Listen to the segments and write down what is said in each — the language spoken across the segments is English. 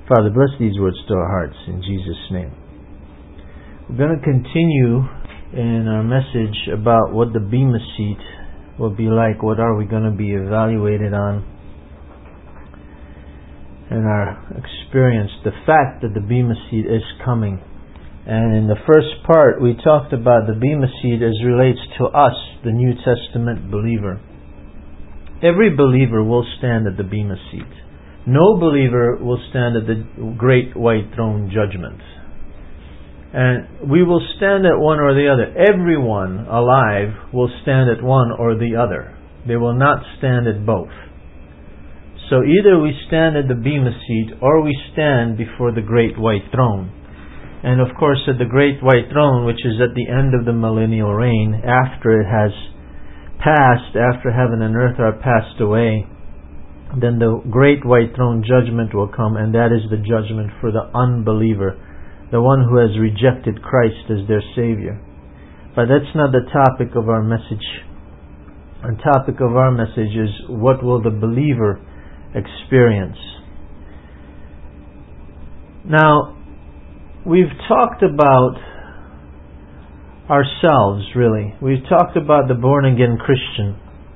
Father, bless these words to our hearts in Jesus' name. We're going to continue in our message about what the Bema Seat will be like. What are we going to be evaluated on? And our experience, the fact that the Bema Seat is coming. And in the first part, we talked about the Bema Seat as relates to us, the New Testament believer. Every believer will stand at the Bema Seat. No believer will stand at the great white throne judgment. And we will stand at one or the other. Everyone alive will stand at one or the other. They will not stand at both. So either we stand at the Bema Seat or we stand before the great white throne. And of course at the great white throne, which is at the end of the millennial reign, after it has passed, after heaven and earth are passed away, then the great white throne judgment will come, and that is the judgment for the unbeliever, the one who has rejected Christ as their Savior. But that's not the topic of our message. The topic of our message is, what will the believer experience? Now, we've talked about ourselves, really. We've talked about the born-again Christian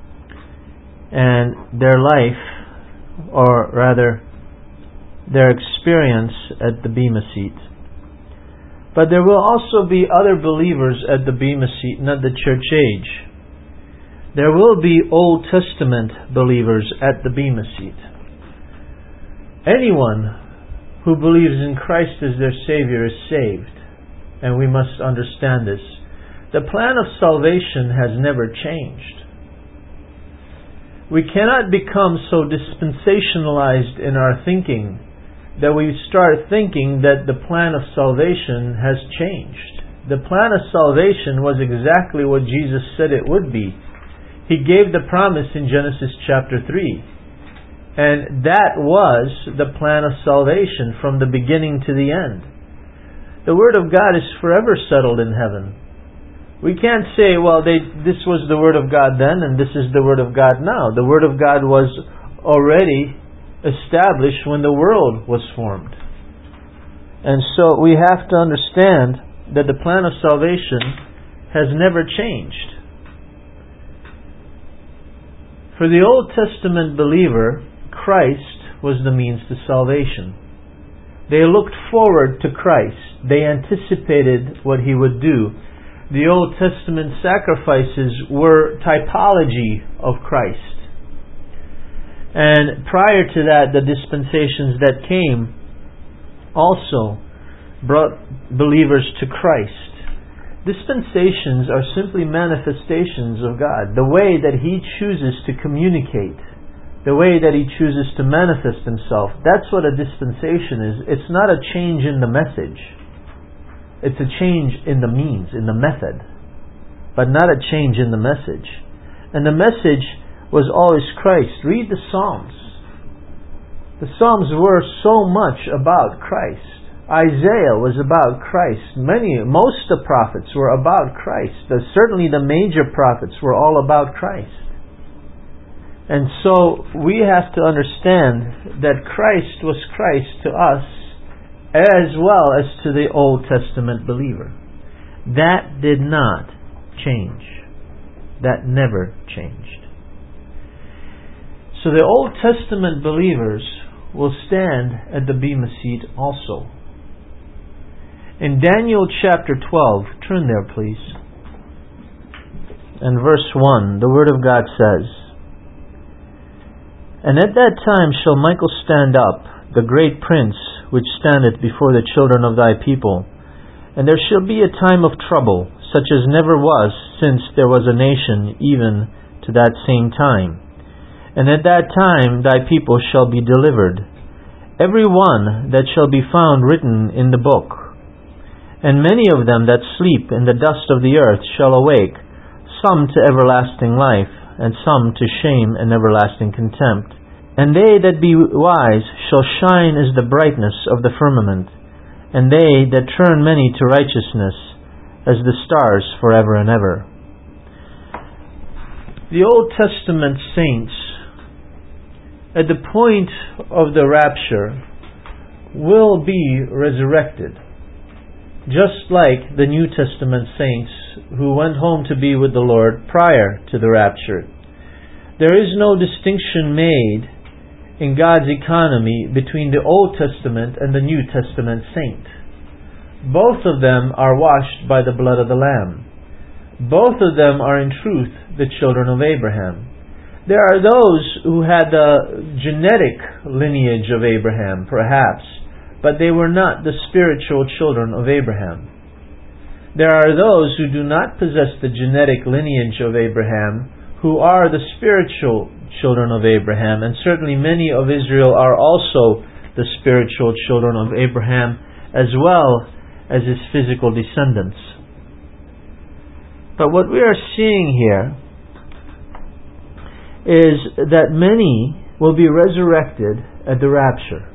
and their life, or rather, their experience at the Bema Seat. But there will also be other believers at the Bema Seat, not the church age. There will be Old Testament believers at the Bema Seat. Anyone who believes in Christ as their Savior is saved, and we must understand this. The plan of salvation has never changed. We cannot become so dispensationalized in our thinking that we start thinking that the plan of salvation has changed. The plan of salvation was exactly what Jesus said it would be. He gave the promise in Genesis chapter 3. And that was the plan of salvation from the beginning to the end. The Word of God is forever settled in heaven. We can't say, well, this was the Word of God then and this is the Word of God now. The Word of God was already established when the world was formed. And so we have to understand that the plan of salvation has never changed. For the Old Testament believer, Christ was the means to salvation. They looked forward to Christ. They anticipated what He would do. The Old Testament sacrifices were typology of Christ. And prior to that, the dispensations that came also brought believers to Christ. Dispensations are simply manifestations of God. The way that He chooses to communicate, the way that He chooses to manifest Himself, that's what a dispensation is. It's not a change in the message. It's a change in the means, in the method, but not a change in the message. And the message was always Christ. Read the Psalms. The Psalms were so much about Christ. Isaiah was about Christ. Most of the prophets were about Christ. Certainly the major prophets were all about Christ. And so we have to understand that Christ was Christ to us as well as to the Old Testament believer. That did not change. That never changed. So the Old Testament believers will stand at the Bema Seat also. In Daniel chapter 12, turn there please. And verse 1, the Word of God says, "And at that time shall Michael stand up, the great prince, which standeth before the children of thy people. And there shall be a time of trouble, such as never was since there was a nation, even to that same time. And at that time thy people shall be delivered, every one that shall be found written in the book. And many of them that sleep in the dust of the earth shall awake, some to everlasting life, and some to shame and everlasting contempt. And they that be wise shall shine as the brightness of the firmament, and they that turn many to righteousness as the stars forever and ever." The Old Testament saints, at the point of the rapture, will be resurrected, just like the New Testament saints who went home to be with the Lord prior to the rapture. There is no distinction made in God's economy between the Old Testament and the New Testament saint. Both of them are washed by the blood of the Lamb. Both of them are in truth the children of Abraham. There are those who had the genetic lineage of Abraham, perhaps, but they were not the spiritual children of Abraham. There are those who do not possess the genetic lineage of Abraham, who are the spiritual children of Abraham, and certainly many of Israel are also the spiritual children of Abraham, as well as his physical descendants. But what we are seeing here is that many will be resurrected at the rapture.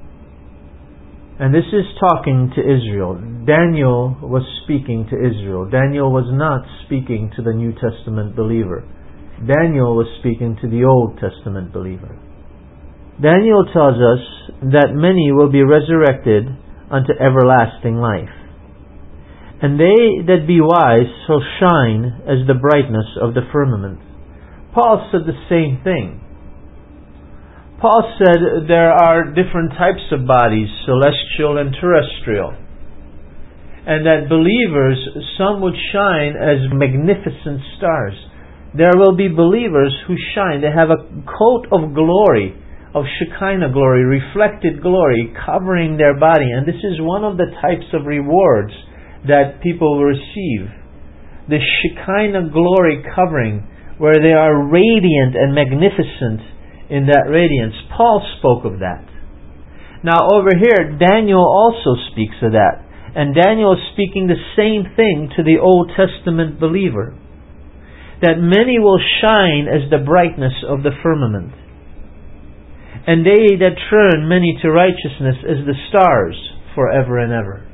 And this is talking to Israel. Daniel was speaking to Israel. Daniel was not speaking to the New Testament believer. Daniel was speaking to the Old Testament believer. Daniel tells us that many will be resurrected unto everlasting life. And they that be wise shall shine as the brightness of the firmament. Paul said the same thing. Paul said there are different types of bodies, celestial and terrestrial. And that believers, some would shine as magnificent stars. There will be believers who shine. They have a coat of glory, of Shekinah glory, reflected glory, covering their body. And this is one of the types of rewards that people will receive. The Shekinah glory covering, where they are radiant and magnificent in that radiance. Paul spoke of that. Now over here, Daniel also speaks of that. And Daniel is speaking the same thing to the Old Testament believer. That many will shine as the brightness of the firmament. And they that turn many to righteousness as the stars forever and ever.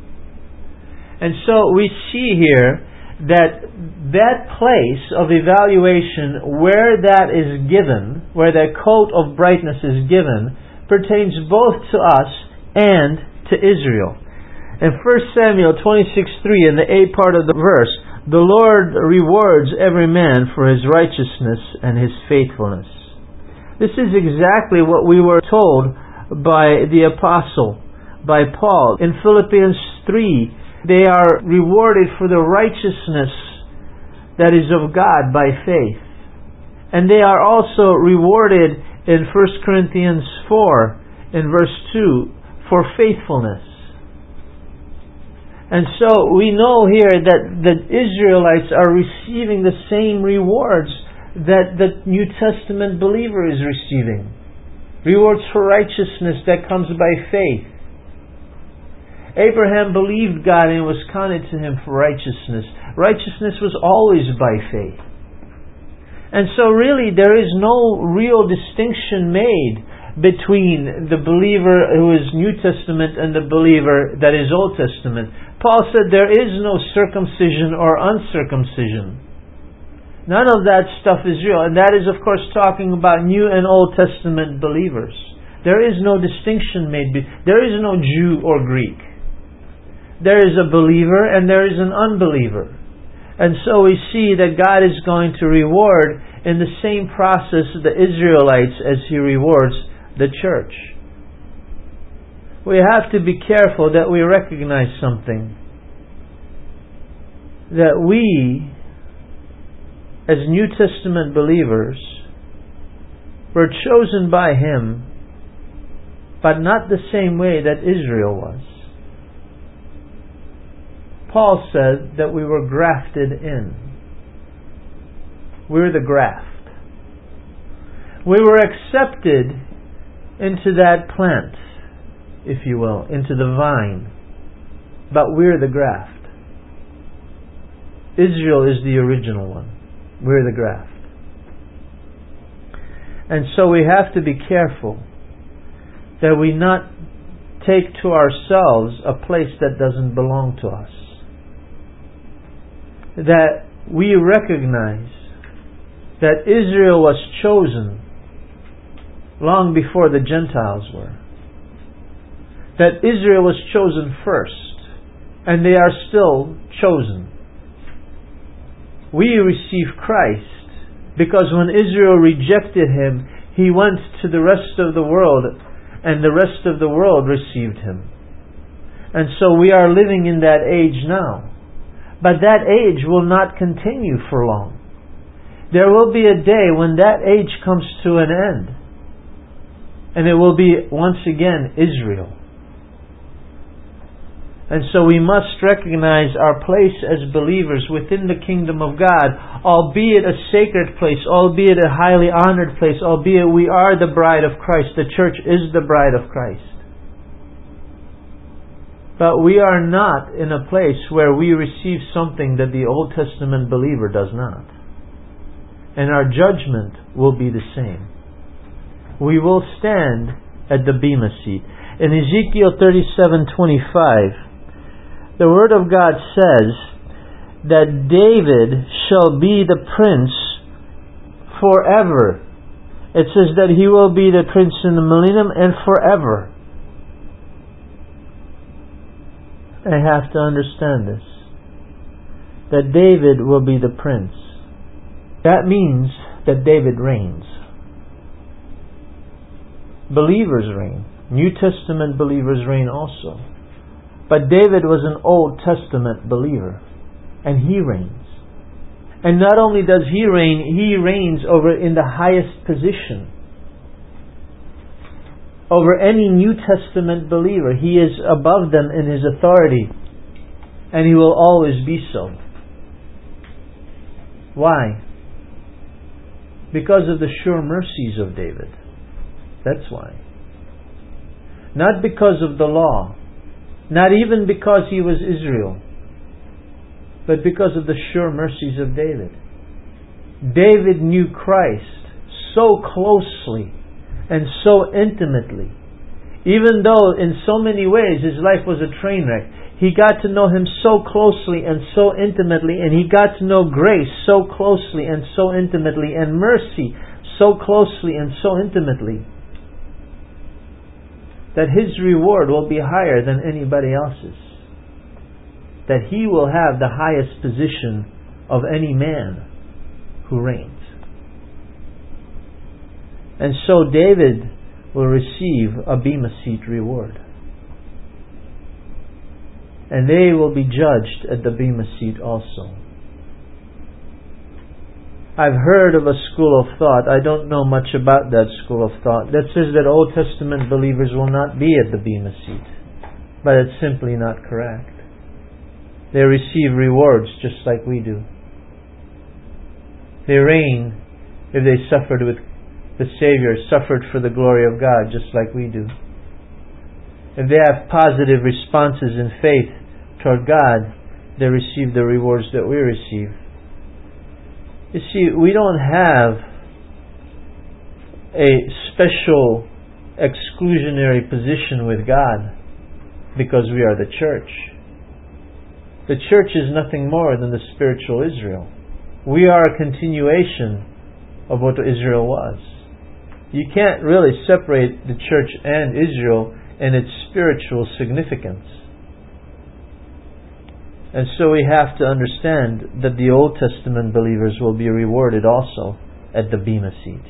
And so we see here that place of evaluation where that is given, where that coat of brightness is given, pertains both to us and to Israel. In 1 Samuel 26:3, in the A part of the verse, the Lord rewards every man for his righteousness and his faithfulness. This is exactly what we were told by the apostle, by Paul. In Philippians 3, they are rewarded for the righteousness that is of God by faith. And they are also rewarded in 1 Corinthians 4, in verse 2, for faithfulness. And so we know here that the Israelites are receiving the same rewards that the New Testament believer is receiving. Rewards for righteousness that comes by faith. Abraham believed God and it was counted to him for righteousness. Righteousness was always by faith. And so really there is no real distinction made between the believer who is New Testament and the believer that is Old Testament. Paul said there is no circumcision or uncircumcision. None of that stuff is real. And that is of course talking about New and Old Testament believers. There is no distinction made. There is no Jew or Greek. There is a believer and there is an unbeliever. And so we see that God is going to reward in the same process the Israelites as He rewards the church. We have to be careful that we recognize something. That we, as New Testament believers, were chosen by Him, but not the same way that Israel was. Paul said that we were grafted in. We're the graft. We were accepted into that plant, if you will, into the vine. But we're the graft. Israel is the original one. We're the graft. And so we have to be careful that we not take to ourselves a place that doesn't belong to us. That we recognize that Israel was chosen long before the Gentiles were. that Israel was chosen first, and they are still chosen. We receive Christ because when Israel rejected Him, He went to the rest of the world, and the rest of the world received Him. And so we are living in that age now. But that age will not continue for long. There will be a day when that age comes to an end. And it will be once again Israel. And so we must recognize our place as believers within the kingdom of God, albeit a sacred place, albeit a highly honored place, albeit we are the bride of Christ. The church is the bride of Christ. But we are not in a place where we receive something that the Old Testament believer does not. And our judgment will be the same. We will stand at the Bema seat. In Ezekiel 37:25, the Word of God says that David shall be the prince forever. It says that he will be the prince in the millennium and forever. I have to understand this. That David will be the prince. That means that David reigns. Believers reign. New Testament believers reign also. But David was an Old Testament believer, and he reigns. And not only does he reigns over in the highest position. Over any New Testament believer, he is above them in his authority, and he will always be so. Why? Because of the sure mercies of David. That's why. Not because of the law. Not even because he was Israel, but because of the sure mercies of David. David knew Christ so closely and so intimately. Even though in so many ways his life was a train wreck, he got to know Him so closely and so intimately, and he got to know grace so closely and so intimately, and mercy so closely and so intimately, that his reward will be higher than anybody else's. That he will have the highest position of any man who reigns. And so David will receive a Bema seat reward. And they will be judged at the Bema seat also. I've heard of a school of thought, I don't know much about that school of thought, that says that Old Testament believers will not be at the Bema seat. But it's simply not correct. They receive rewards just like we do. They reign if they suffered with the Savior, suffered for the glory of God just like we do. If they have positive responses in faith toward God, they receive the rewards that we receive. You see, we don't have a special exclusionary position with God because we are the church. The church is nothing more than the spiritual Israel. We are a continuation of what Israel was. You can't really separate the church and Israel in its spiritual significance. And so we have to understand that the Old Testament believers will be rewarded also at the Bema seat.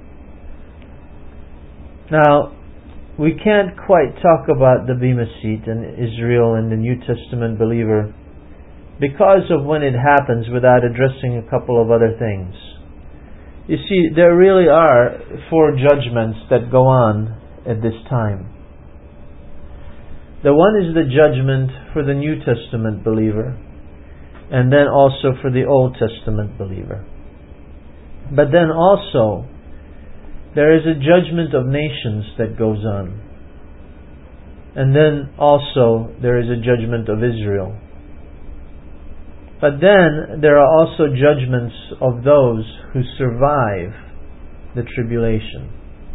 Now, we can't quite talk about the Bema seat and Israel and the New Testament believer because of when it happens without addressing a couple of other things. You see, there really are 4 judgments that go on at this time. The one is the judgment for the New Testament believer, and then also for the Old Testament believer. But then also, there is a judgment of nations that goes on. And then also, there is a judgment of Israel. But then, there are also judgments of those who survive the tribulation.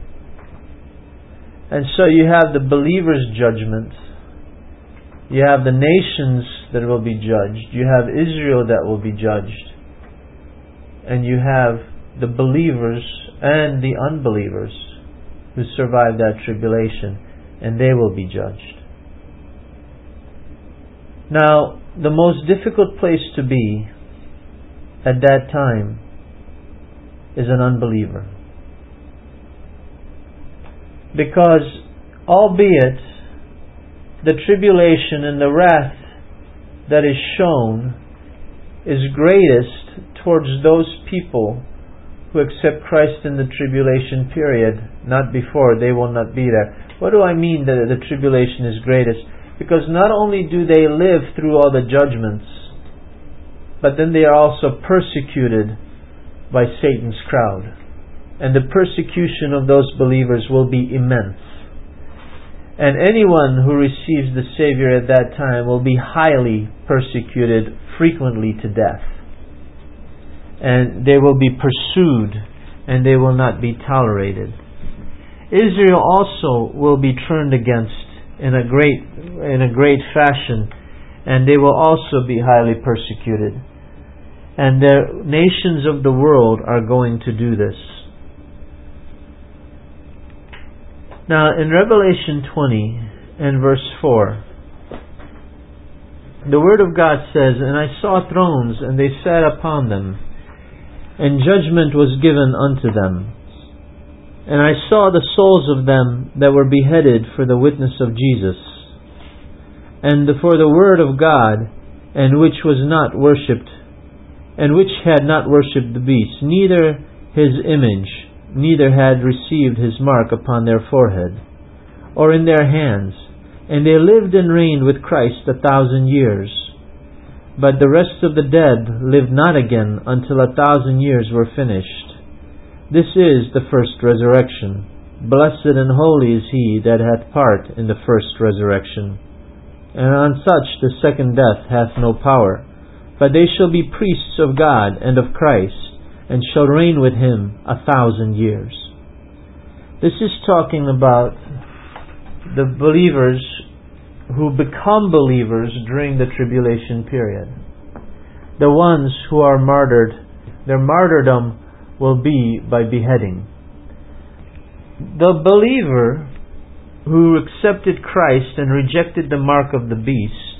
And so you have the believer's judgment. You have the nations that will be judged. You have Israel that will be judged. And you have the believers and the unbelievers who survive that tribulation, and they will be judged. Now, the most difficult place to be at that time is an unbeliever. Because, albeit the tribulation and the wrath that is shown is greatest towards those people who accept Christ in the tribulation period, not before, they will not be there. What do I mean that the tribulation is greatest? Because not only do they live through all the judgments, but then they are also persecuted by Satan's crowd. And the persecution of those believers will be immense. And anyone who receives the Savior at that time will be highly persecuted, frequently to death. And they will be pursued, and they will not be tolerated. Israel also will be turned against in a great fashion, and they will also be highly persecuted. And the nations of the world are going to do this. Now, in Revelation 20 and verse 4, the Word of God says, "And I saw thrones, and they sat upon them, and judgment was given unto them. And I saw the souls of them that were beheaded for the witness of Jesus, and for the Word of God, and which was not worshipped, and which had not worshipped the beast, neither his image, neither had received his mark upon their forehead, or in their hands. And they lived and reigned with Christ 1,000 years. But the rest of the dead lived not again until 1,000 years were finished. This is the first resurrection. Blessed and holy is he that hath part in the first resurrection. And on such the second death hath no power, but they shall be priests of God and of Christ, and shall reign with him 1,000 years." This is talking about the believers who become believers during the tribulation period. The ones who are martyred, their martyrdom will be by beheading. The believer who accepted Christ and rejected the mark of the beast,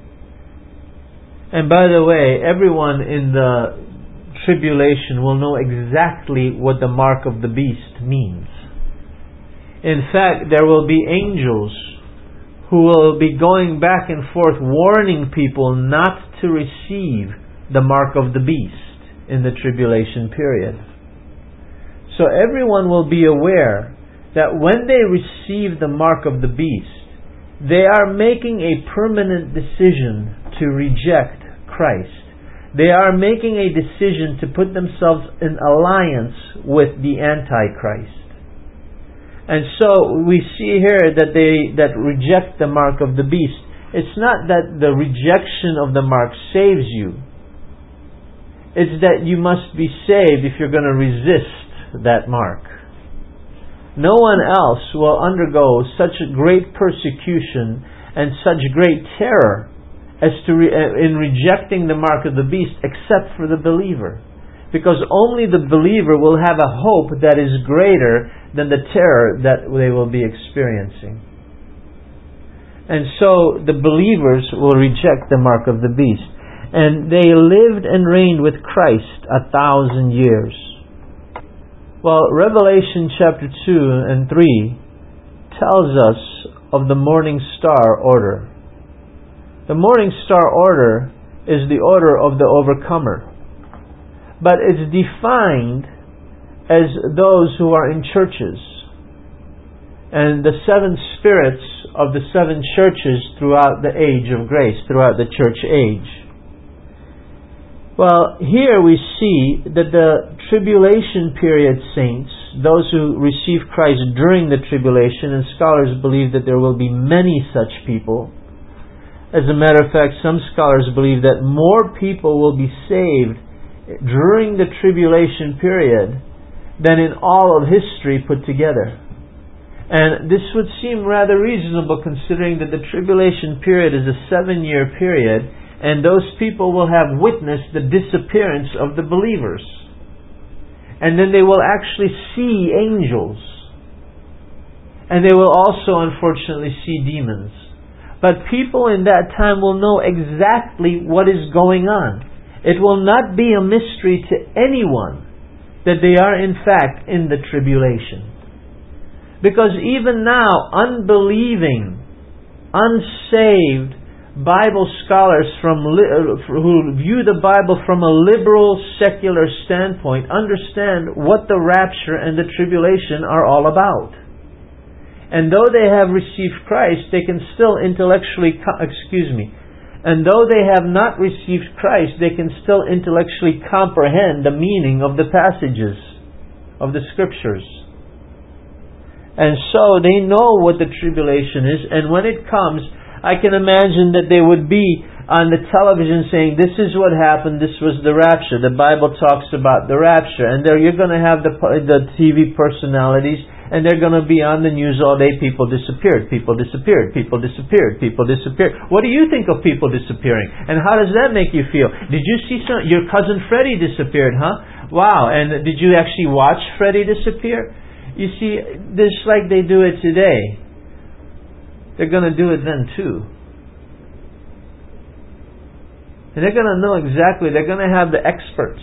and by the way, everyone in the tribulation will know exactly what the mark of the beast means. In fact, there will be angels who will be going back and forth warning people not to receive the mark of the beast in the tribulation period. So everyone will be aware that when they receive the mark of the beast, they are making a permanent decision to reject Christ. They are making a decision to put themselves in alliance with the Antichrist. And so we see here that they that reject the mark of the beast. It's not that the rejection of the mark saves you. It's that you must be saved if you're going to resist that mark. No one else will undergo such a great persecution and such great terror as to in rejecting the mark of the beast except for the believer. Because only the believer will have a hope that is greater than the terror that they will be experiencing. And so the believers will reject the mark of the beast. And they lived and reigned with Christ 1,000 years. Well, Revelation chapter 2 and 3 tells us of the morning star order. The morning star order is the order of the overcomer. But it's defined as those who are in churches. And the seven spirits of the seven churches throughout the age of grace, throughout the church age. Well, here we see that the tribulation period saints, those who receive Christ during the tribulation, and scholars believe that there will be many such people. As a matter of fact, some scholars believe that more people will be saved during the tribulation period than in all of history put together. And this would seem rather reasonable considering that the tribulation period is a 7-year period, and those people will have witnessed the disappearance of the believers. And then they will actually see angels. And they will also, unfortunately, see demons. But people in that time will know exactly what is going on. It will not be a mystery to anyone that they are in fact in the tribulation. Because even now, unbelieving, unsaved Bible scholars who view the Bible from a liberal, secular standpoint understand what the rapture and the tribulation are all about. And though they have received Christ, they can still intellectually, and though they have not received Christ, they can still intellectually comprehend the meaning of the passages of the Scriptures. And so they know what the tribulation is, and when it comes, I can imagine that they would be on the television saying, this is what happened, this was the rapture. The Bible talks about the rapture. And there you're going to have the TV personalities, and they're going to be on the news all day. People disappeared, people disappeared, people disappeared, people disappeared. What do you think of people disappearing? And how does that make you feel? Did you see your cousin Freddie disappeared, huh? Wow, and did you actually watch Freddie disappear? You see, just like they do it today, they're going to do it then too. And they're going to know exactly, they're going to have the experts.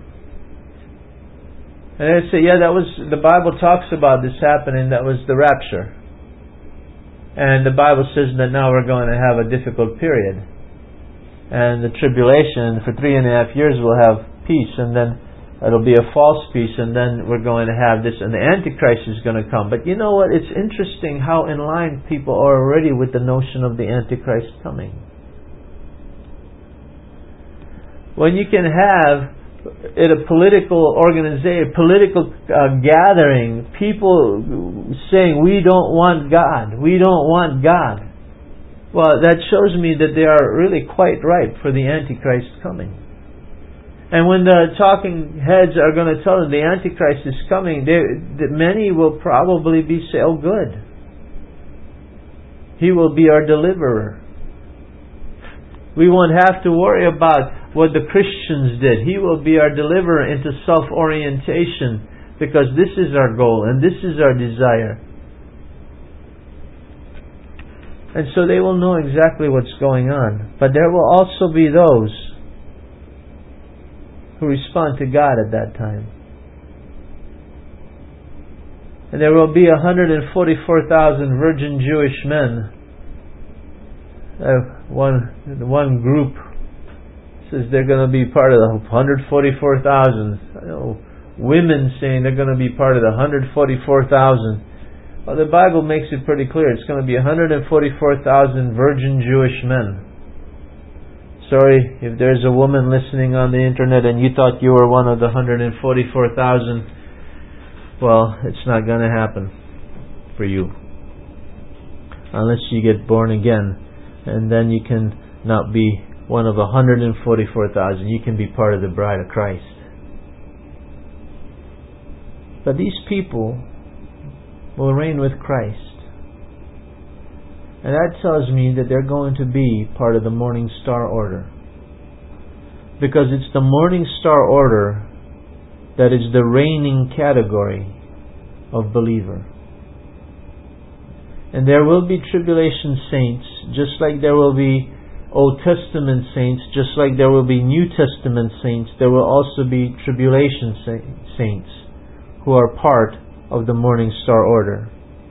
And they say, yeah, the Bible talks about this happening, that was the rapture. And the Bible says that now we're going to have a difficult period. And the tribulation, for 3.5 years we'll have peace, and then it'll be a false peace, and then we're going to have this, and the Antichrist is going to come. But you know what? It's interesting how in line people are already with the notion of the Antichrist coming. When you can have at a political organization, political gathering, people saying, we don't want God, we don't want God. Well, that shows me that they are really quite ripe for the Antichrist coming. And when the talking heads are going to tell them the Antichrist is coming, many will probably be say, oh good, He will be our deliverer. We won't have to worry about what the Christians did. He will be our deliverer into self-orientation, because this is our goal and this is our desire. And so they will know exactly what's going on. But there will also be those who respond to God at that time. And there will be 144,000 virgin Jewish men. One group says they're going to be part of the 144,000. Women saying they're going to be part of the 144,000. Well, the Bible makes it pretty clear. It's going to be 144,000 virgin Jewish men. Sorry if there's a woman listening on the internet and you thought you were one of the 144,000. Well, it's not going to happen for you. Unless you get born again. And then you can not be one of 144,000. You can be part of the bride of Christ. But these people will reign with Christ. And that tells me that they're going to be part of the morning star order. Because it's the morning star order that is the reigning category of believer. And there will be tribulation saints, just like there will be Old Testament saints, just like there will be New Testament saints. There will also be tribulation saints who are part of the morning star order.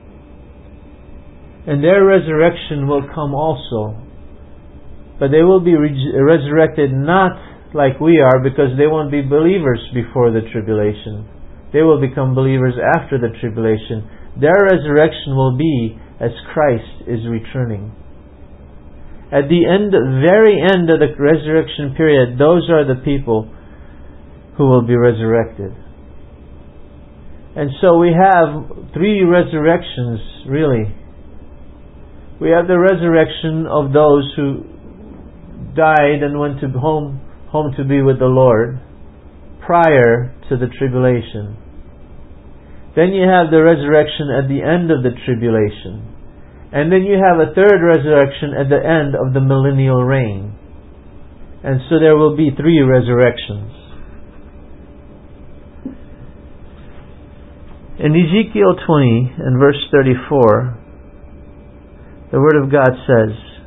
And their resurrection will come also. But they will be resurrected not like we are, because they won't be believers before the tribulation. They will become believers after the tribulation. Their resurrection will be as Christ is returning. At the very end of the resurrection period, those are the people who will be resurrected. And so we have 3 resurrections, really. We have the resurrection of those who died and went to home to be with the Lord prior to the tribulation. Then you have the resurrection at the end of the tribulation. And then you have a third resurrection at the end of the millennial reign. And so there will be 3 resurrections. In Ezekiel 20 and verse 34, the Word of God says,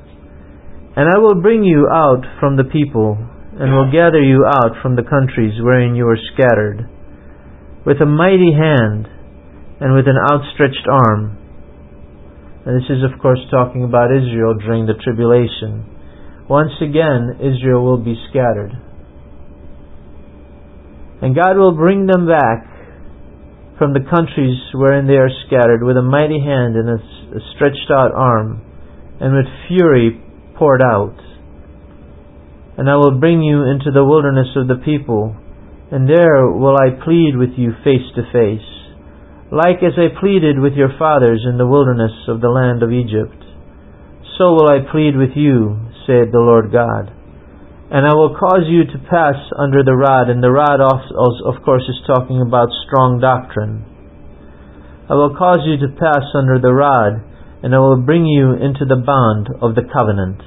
And I will bring you out from the people, and will gather you out from the countries wherein you were scattered, with a mighty hand, and with an outstretched arm. And this is, of course, talking about Israel during the tribulation. Once again, Israel will be scattered. And God will bring them back from the countries wherein they are scattered with a mighty hand and a stretched out arm, and with fury poured out. And I will bring you into the wilderness of the people, and there will I plead with you face to face, like as I pleaded with your fathers in the wilderness of the land of Egypt. So will I plead with you, saith the Lord God. And I will cause you to pass under the rod, and the rod also, of course, is talking about strong doctrine. I will cause you to pass under the rod, and I will bring you into the bond of the covenant.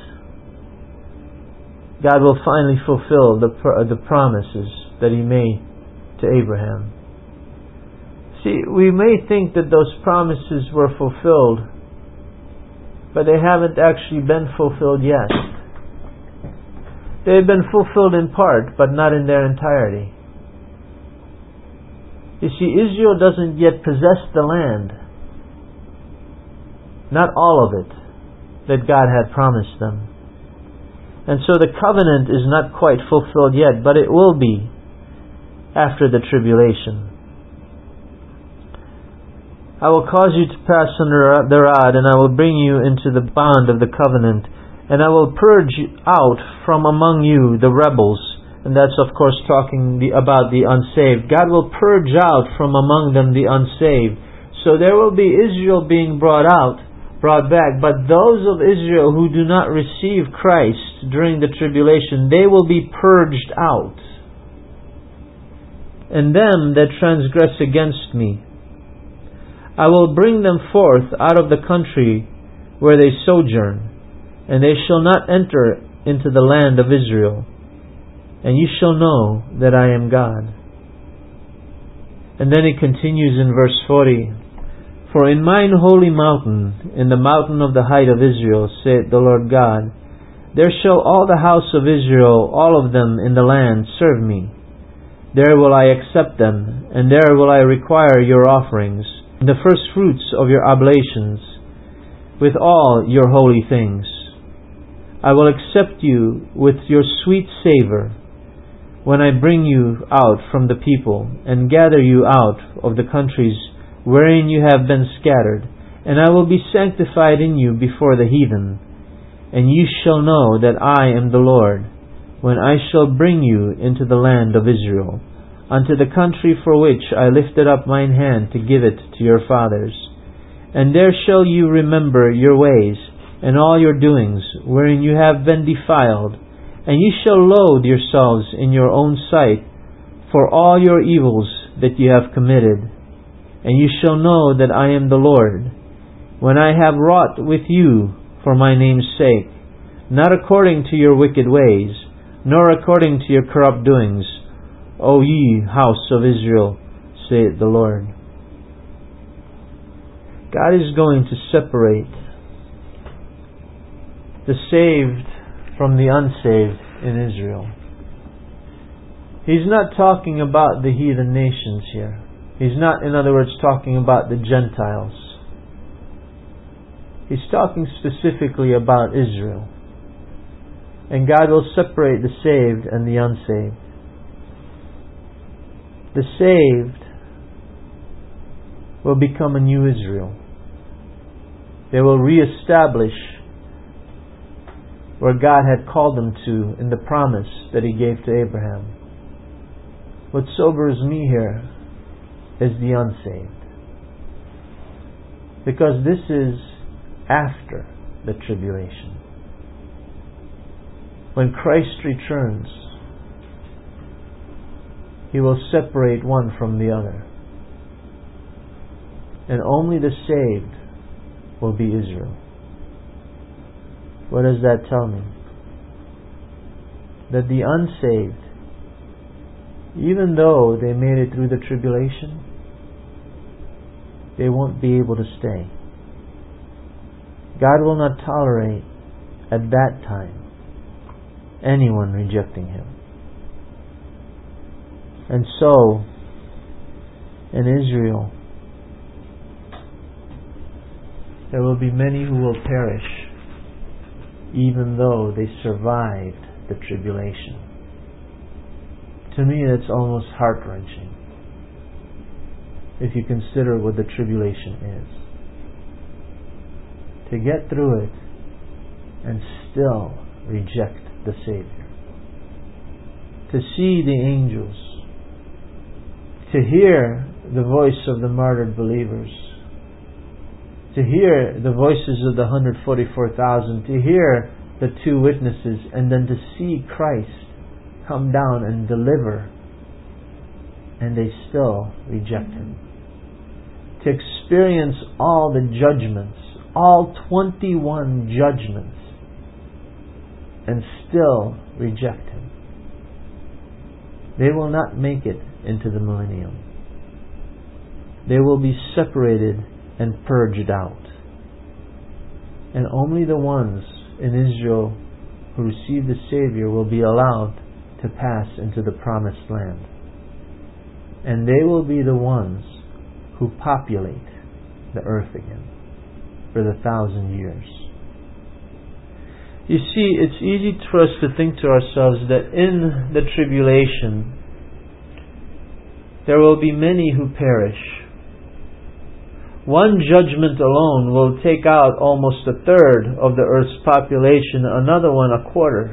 God will finally fulfill the promises that He made to Abraham. See, we may think that those promises were fulfilled, but they haven't actually been fulfilled yet. They have been fulfilled in part, but not in their entirety. You see, Israel doesn't yet possess the land, not all of it, that God had promised them. And so the covenant is not quite fulfilled yet, but it will be after the tribulation. I will cause you to pass under the rod, and I will bring you into the bond of the covenant, and I will purge out from among you the rebels. And that's, of course, talking about the unsaved. God will purge out from among them the unsaved. So there will be Israel being brought back, but those of Israel who do not receive Christ during the tribulation, they will be purged out. And them that transgress against me, I will bring them forth out of the country where they sojourn, and they shall not enter into the land of Israel. And you shall know that I am God. And then it continues in verse 40. For in mine holy mountain, in the mountain of the height of Israel, saith the Lord God, there shall all the house of Israel, all of them in the land, serve me. There will I accept them, and there will I require your offerings, the first fruits of your oblations, with all your holy things. I will accept you with your sweet savor, when I bring you out from the people, and gather you out of the countries wherein you have been scattered, and I will be sanctified in you before the heathen. And you shall know that I am the Lord, when I shall bring you into the land of Israel, unto the country for which I lifted up mine hand to give it to your fathers. And there shall you remember your ways, and all your doings, wherein you have been defiled, and ye shall loathe yourselves in your own sight for all your evils that ye have committed. And you shall know that I am the Lord, when I have wrought with you for my name's sake, not according to your wicked ways, nor according to your corrupt doings, O ye house of Israel, saith the Lord. God is going to separate the saved from the unsaved in Israel. He's not talking about the heathen nations here. He's not, in other words, talking about the Gentiles. He's talking specifically about Israel. And God will separate the saved and the unsaved. The saved will become a new Israel. They will reestablish where God had called them to in the promise that He gave to Abraham. What sobers me here is the unsaved, because this is after the tribulation. When Christ returns, He will separate one from the other, and only the saved will be Israel. What does that tell me? That the unsaved, even though they made it through the tribulation, they won't be able to stay. God will not tolerate at that time anyone rejecting Him. And so, in Israel, there will be many who will perish, even though they survived the tribulation. To me, that's almost heart-wrenching, if you consider what the tribulation is. To get through it and still reject the Savior. To see the angels. To hear the voice of the martyred believers. To hear the voices of the 144,000. To hear the two witnesses. And then to see Christ come down and deliver. And they still reject Him. To experience all the judgments. All 21 judgments. And still reject Him. They will not make it into the millennium. They will be separated and purged out. And only the ones in Israel who receive the Savior will be allowed to pass into the promised land. And they will be the ones who populate the earth again for the 1,000 years. You see, it's easy for us to think to ourselves that in the tribulation there will be many who perish. One judgment alone will take out almost a third of the earth's population, another one a quarter.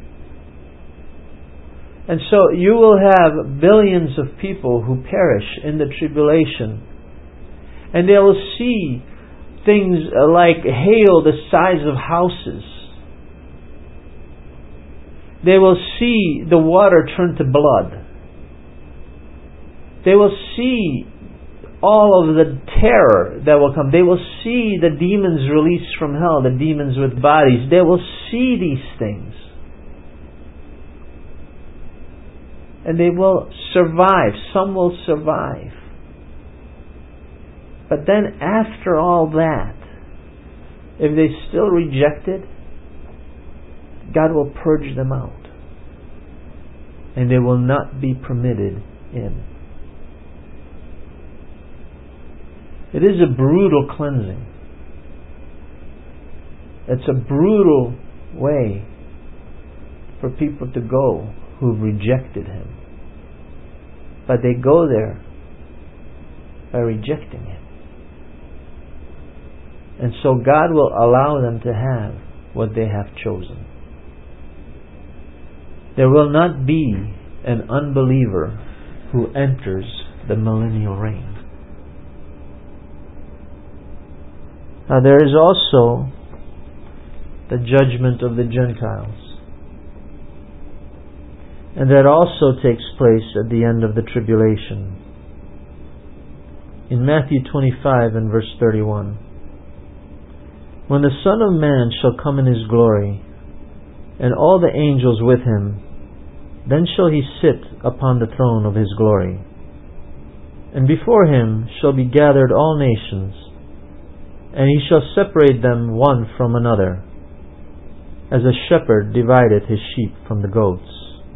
And so you will have billions of people who perish in the tribulation. And they will see things like hail the size of houses. They will see the water turn to blood. They will see all of the terror that will come. They will see the demons released from hell, the demons with bodies. They will see these things. And they will survive. Some will survive. But then after all that, if they still reject it, God will purge them out. And they will not be permitted in. It is a brutal cleansing. It's a brutal way for people to go who've rejected Him. But they go there by rejecting Him. And so God will allow them to have what they have chosen. There will not be an unbeliever who enters the millennial reign. Now there is also the judgment of the Gentiles. And that also takes place at the end of the tribulation. In Matthew 25 and verse 31. When the Son of Man shall come in His glory, and all the angels with Him, then shall He sit upon the throne of His glory. And before Him shall be gathered all nations, and He shall separate them one from another, as a shepherd divideth his sheep from the goats.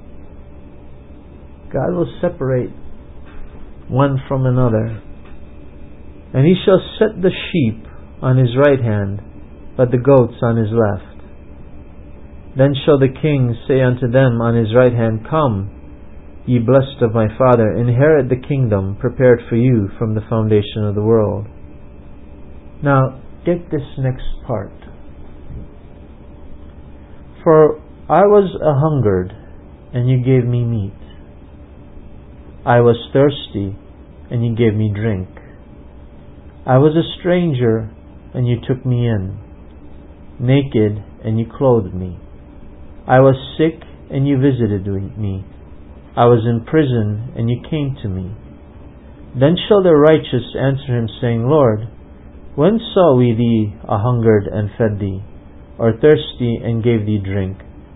God will separate one from another, and He shall set the sheep on His right hand, but the goats on His left. Then shall the King say unto them on His right hand, Come, ye blessed of my Father, inherit the kingdom prepared for you from the foundation of the world. Now, get this next part. For I was a-hungered, and you gave me meat. I was thirsty, and you gave me drink. I was a stranger, and you took me in. Naked, and you clothed me. I was sick, and you visited me. I was in prison, and you came to me. Then shall the righteous answer Him, saying, Lord, when saw we thee a-hungered and fed thee, or thirsty and gave thee drink?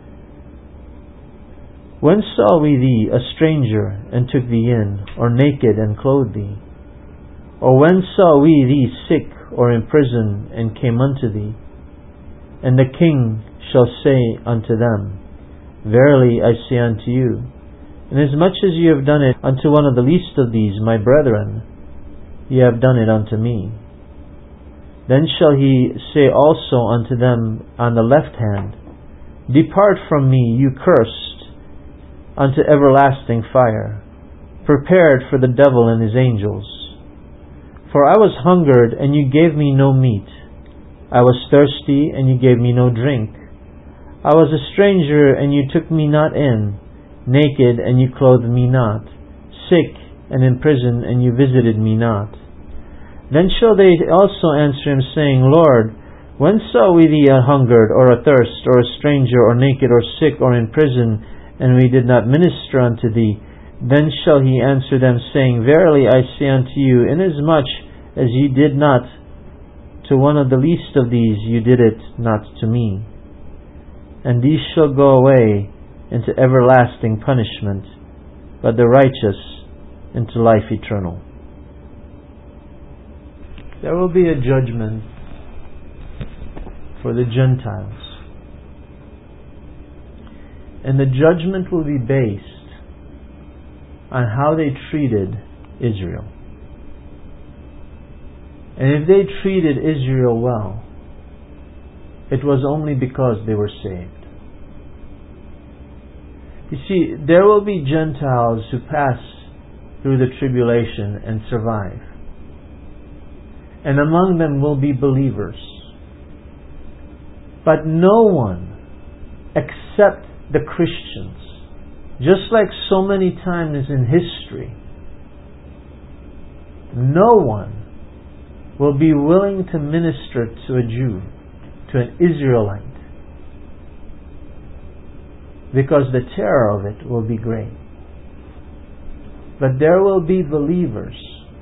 When saw we thee a stranger and took thee in, or naked and clothed thee? Or when saw we thee sick or in prison and came unto thee? And the King shall say unto them, Verily I say unto you, inasmuch as ye have done it unto one of the least of these my brethren, ye have done it unto me. Then shall he say also unto them on the left hand, Depart from me, you cursed, unto everlasting fire, prepared for the devil and his angels. For I was hungered, and you gave me no meat. I was thirsty, and you gave me no drink. I was a stranger, and you took me not in, naked, and you clothed me not, sick, and in prison, and you visited me not. Then shall they also answer him, saying, Lord, when saw we thee a hungered, or athirst, or a stranger, or naked, or sick, or in prison, and we did not minister unto thee? Then shall he answer them, saying, Verily I say unto you, inasmuch as ye did not to one of the least of these, you did it not to me. And these shall go away into everlasting punishment, but the righteous into life eternal. There will be a judgment for the Gentiles. And the judgment will be based on how they treated Israel. And if they treated Israel well, it was only because they were saved. You see, there will be Gentiles who pass through the tribulation and survive. And among them will be believers. But no one except the Christians, just like so many times in history, no one will be willing to minister to a Jew, to an Israelite, because the terror of it will be great. But there will be believers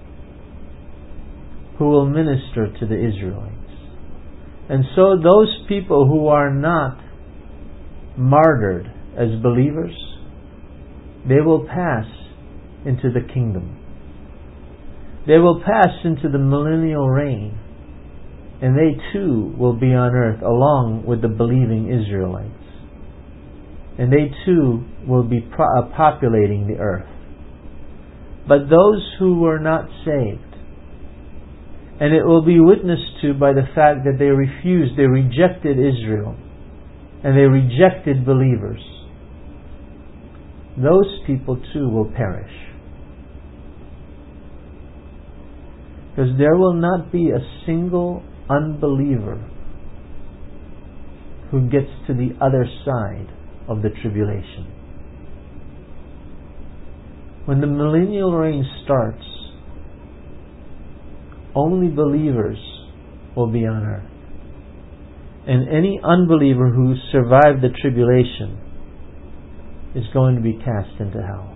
who will minister to the Israelites. And so those people who are not martyred as believers, they will pass into the kingdom. They will pass into the millennial reign, and they too will be on earth along with the believing Israelites. And they too will be populating the earth. But those who were not saved, and it will be witnessed to by the fact that they rejected Israel, and they rejected believers, those people too will perish. Because there will not be a single unbeliever who gets to the other side of the tribulation. When the millennial reign starts, only believers will be on earth. And any unbeliever who survived the tribulation is going to be cast into hell.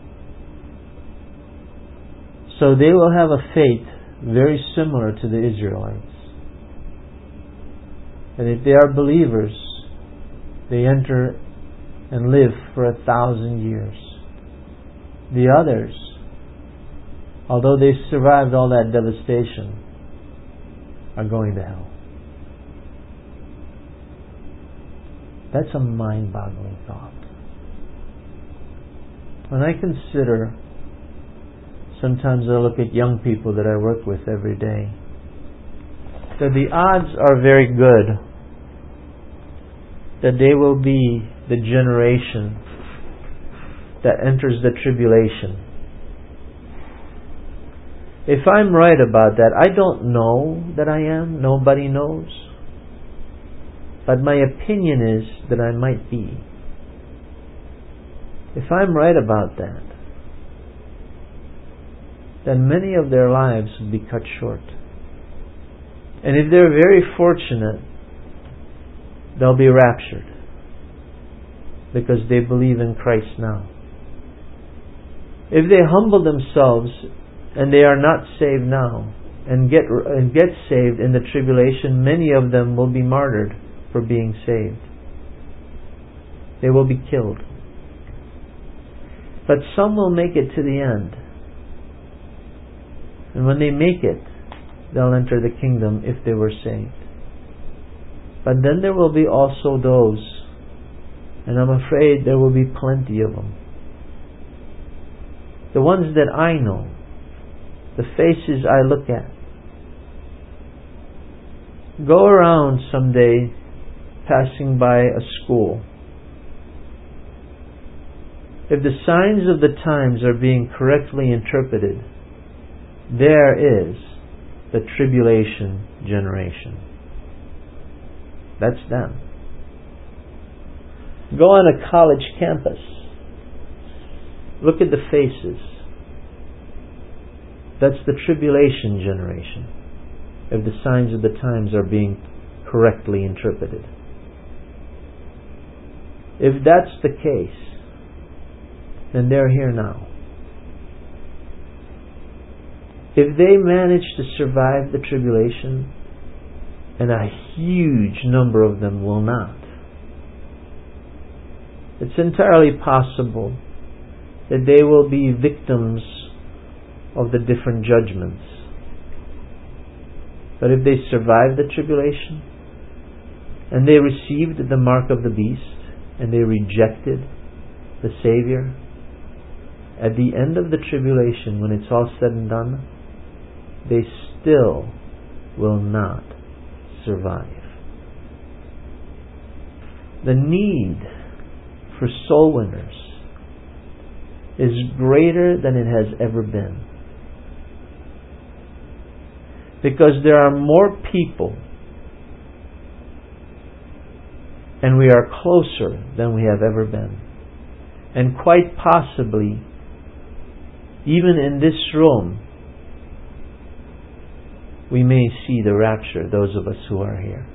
So they will have a fate very similar to the Israelites. And if they are believers, they enter and live for 1,000 years. The others, although they survived all that devastation, are going to hell. That's a mind-boggling thought. When I consider, sometimes I look at young people that I work with every day, that the odds are very good that they will be the generation that enters the tribulation. If I'm right about that, I don't know that I am. Nobody knows. But my opinion is that I might be. If I'm right about that, then many of their lives will be cut short. And if they're very fortunate, they'll be raptured because they believe in Christ now. If they humble themselves and they are not saved now and get saved in the tribulation, many of them will be martyred for being saved. They will be killed. But some will make it to the end. And when they make it, they'll enter the kingdom if they were saved. But then there will be also those And I'm afraid there will be plenty of them. The ones that I know, the faces I look at. Go around someday passing by a school. If the signs of the times are being correctly interpreted, there is the tribulation generation. That's them. Go on a college campus. Look at the faces. That's the tribulation generation, if the signs of the times are being correctly interpreted. If that's the case, then they're here now. If they manage to survive the tribulation, and a huge number of them will not, it's entirely possible that they will be victims of the different judgments. But if they survive the tribulation, and they received the mark of the beast, and they rejected the Savior, at the end of the tribulation, when it's all said and done, they still will not survive. The need for soul winners is greater than it has ever been. Because there are more people, and we are closer than we have ever been. And quite possibly, even in this room, we may see the rapture, those of us who are here.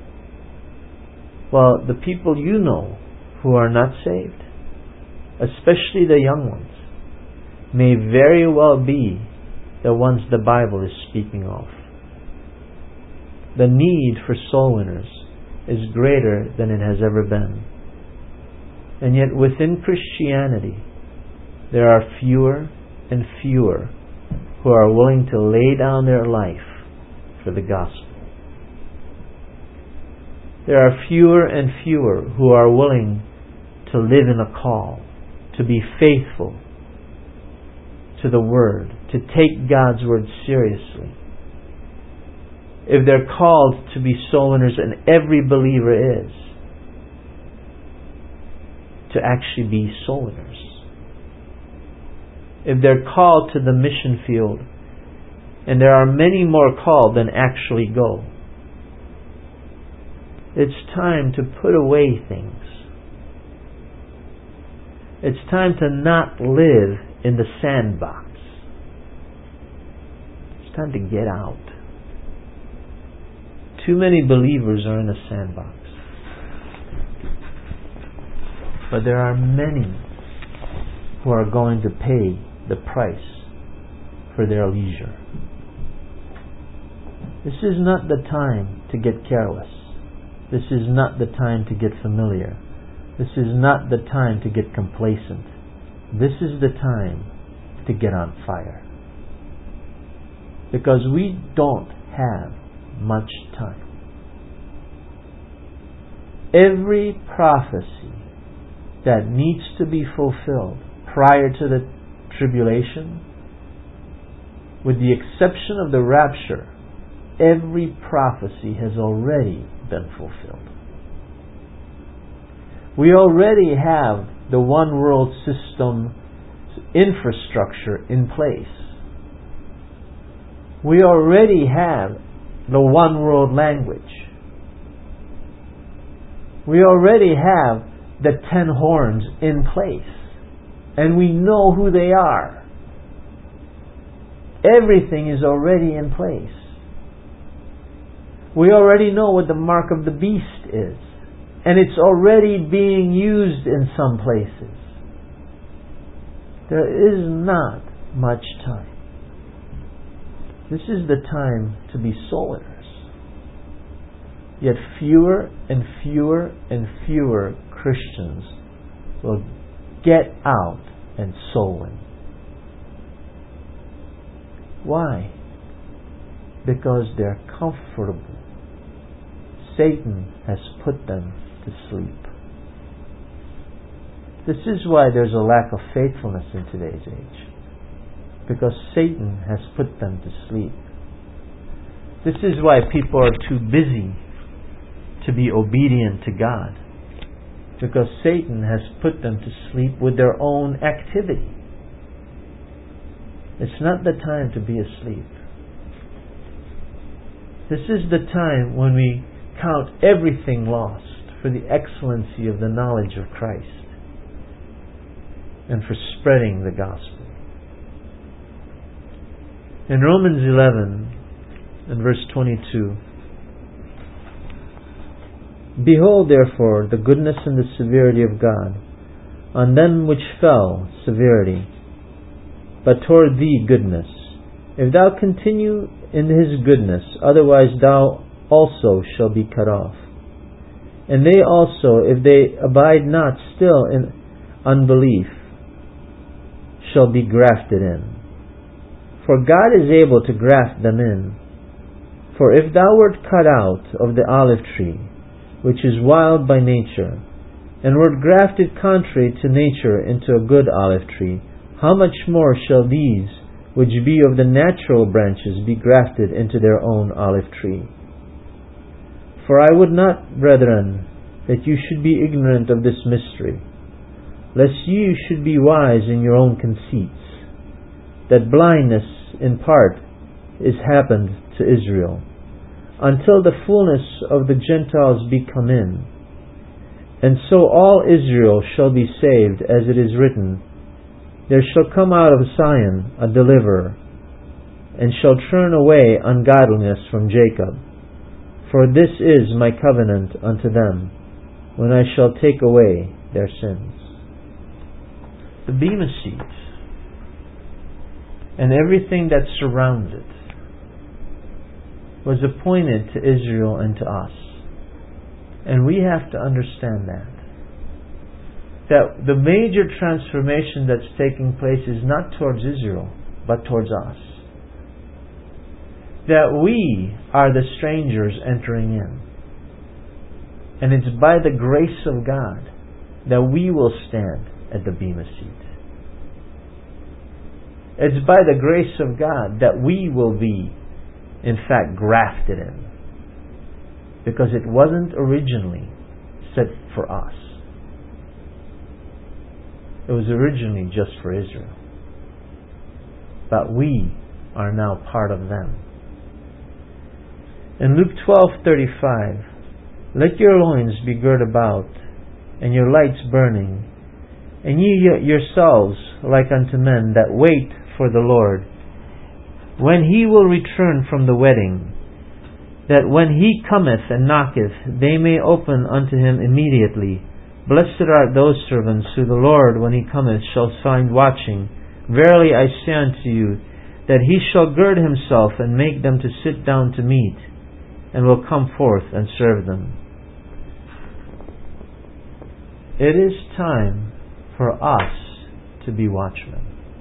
Well, the people you know who are not saved, especially the young ones, may very well be the ones the Bible is speaking of. The need for soul winners is greater than it has ever been. And yet within Christianity, there are fewer and fewer who are willing to lay down their life for the gospel. There are fewer and fewer who are willing to live in a call, to be faithful to the Word, to take God's Word seriously. If they're called to be soul winners, and every believer is, to actually be soul winners. If they're called to the mission field, and there are many more called than actually go, it's time to put away things. It's time to not live in the sandbox. It's time to get out. Too many believers are in a sandbox. But there are many who are going to pay the price for their leisure. This is not the time to get careless. This is not the time to get familiar. This is not the time to get complacent. This is the time to get on fire. Because we don't have much time. Every prophecy that needs to be fulfilled prior to the tribulation, with the exception of the rapture, every prophecy has already been fulfilled. We already have the one world system infrastructure in place. We already have the one world language. We already have the 10 horns in place. And we know who they are. Everything is already in place. We already know what the mark of the beast is. And it's already being used in some places. There is not much time. This is the time to be soul winners. Yet fewer and fewer and fewer Christians will get out and soul win. Why? Because they're comfortable. Satan has put them to sleep. This is why there's a lack of faithfulness in today's age. Because Satan has put them to sleep. This is why people are too busy to be obedient to God. Because Satan has put them to sleep with their own activity. It's not the time to be asleep. This is the time when we count everything lost for the excellency of the knowledge of Christ and for spreading the gospel. In Romans 11 and verse 22, behold therefore the goodness and the severity of God, on them which fell severity, but toward thee goodness, if thou continue in his goodness, otherwise thou also shall be cut off. And they also, if they abide not still in unbelief, shall be grafted in. For God is able to graft them in. For if thou wert cut out of the olive tree, which is wild by nature, and wert grafted contrary to nature into a good olive tree, how much more shall these, which be of the natural branches, be grafted into their own olive tree? For I would not, brethren, that you should be ignorant of this mystery, lest you should be wise in your own conceits, that blindness in part is happened to Israel, until the fullness of the Gentiles be come in. And so all Israel shall be saved, as it is written, there shall come out of Zion a deliverer, and shall turn away ungodliness from Jacob. For this is my covenant unto them, when I shall take away their sins. The Bema Seat and everything that surrounds it was appointed to Israel and to us. And we have to understand that the major transformation that's taking place is not towards Israel, but towards us. That we are the strangers entering in. And it's by the grace of God that we will stand at the Bema Seat. It's by the grace of God that we will be, in fact, grafted in. Because it wasn't originally set for us. It was originally just for Israel. But we are now part of them. In Luke 12:35, let your loins be girt about, and your lights burning, and ye yourselves like unto men that wait for the Lord, when he will return from the wedding, that when he cometh and knocketh, they may open unto him immediately. Blessed are those servants who the Lord, when he cometh, shall find watching. Verily I say unto you, that he shall gird himself and make them to sit down to meat, and will come forth and serve them. It is time for us to be watchmen.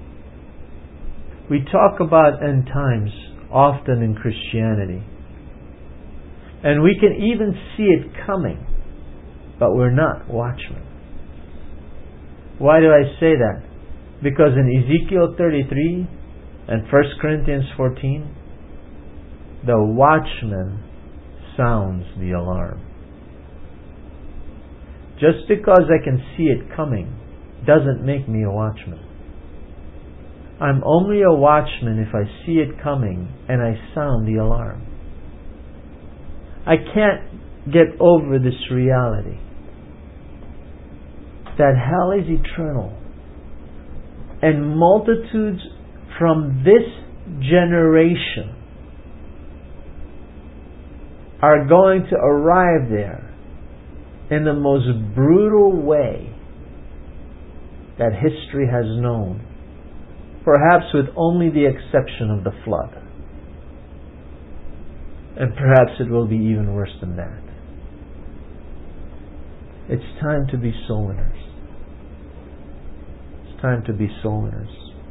We talk about end times often in Christianity. And we can even see it coming, but we're not watchmen. Why do I say that? Because in Ezekiel 33 and 1 Corinthians 14, the watchman sounds the alarm. Just because I can see it coming doesn't make me a watchman. I'm only a watchman if I see it coming and I sound the alarm. I can't get over this reality that hell is eternal, and multitudes from this generation are going to arrive there in the most brutal way that history has known, perhaps with only the exception of the flood. And perhaps it will be even worse than that. It's time to be soul winners. It's time to be soul winners.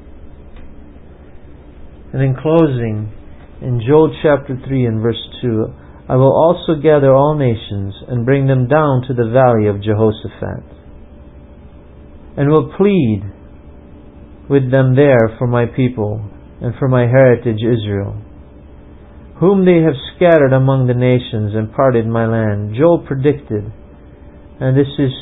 And in closing, in Joel chapter 3 and verse 2, I will also gather all nations and bring them down to the valley of Jehoshaphat. and will plead with them there for my people and for my heritage Israel, whom they have scattered among the nations and parted my land. Joel predicted, and this is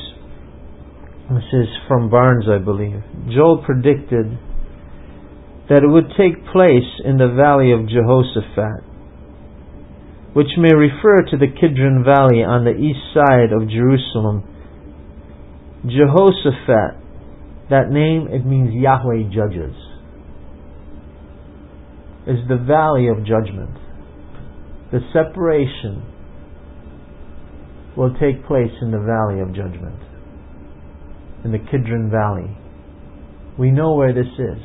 from Barnes, I believe. Joel predicted that it would take place in the valley of Jehoshaphat, which may refer to the Kidron Valley on the east side of Jerusalem. Jehoshaphat, that name, it means Yahweh judges, is the valley of judgment. The separation will take place in the valley of judgment, in the Kidron Valley. We know where this is.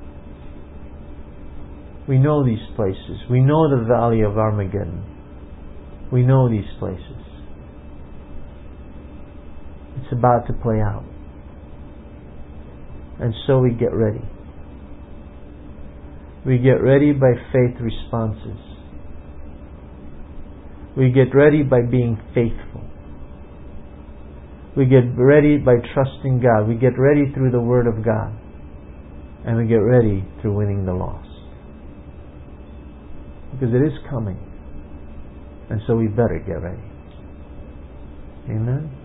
We know these places. We know the valley of Armageddon. We know these places. It's about to play out. And so we get ready. We get ready by faith responses. We get ready by being faithful. We get ready by trusting God. We get ready through the Word of God. And we get ready through winning the lost. Because it is coming. And so we better get ready. Amen?